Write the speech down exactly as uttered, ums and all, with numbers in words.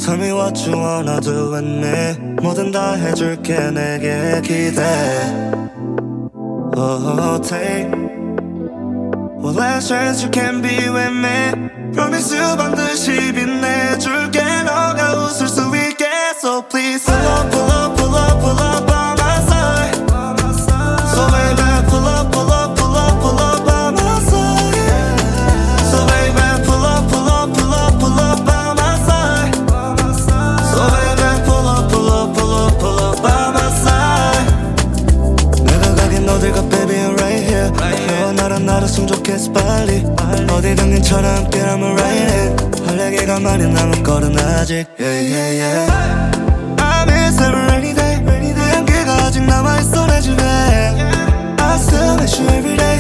Tell me what you wanna do with me. 뭐든 다 해줄게 내게 기대. Oh, take one last chance you can be with me. Promise you 반드시 빛내줄게. 너가 웃을 수 있게. So please pull up, pull up, pull up, pull up by my side. So baby pull up, pull up, pull up, pull up by my side. So baby pull up, pull up, pull up, pull up by my side. So baby pull up, pull up, pull up, pull up by my side. 내가 가긴 어딜 가 baby I'm right here. 너와 나랑 나눴으면 좋겠어 빨리. 어디든 괜찮아 함께라면 right in. 할 얘기가 많이 남았거든 아직. Yeah yeah yeah. I miss every rainy day. 내 향기가 아직 남아있어 내 집에. I still miss you every day.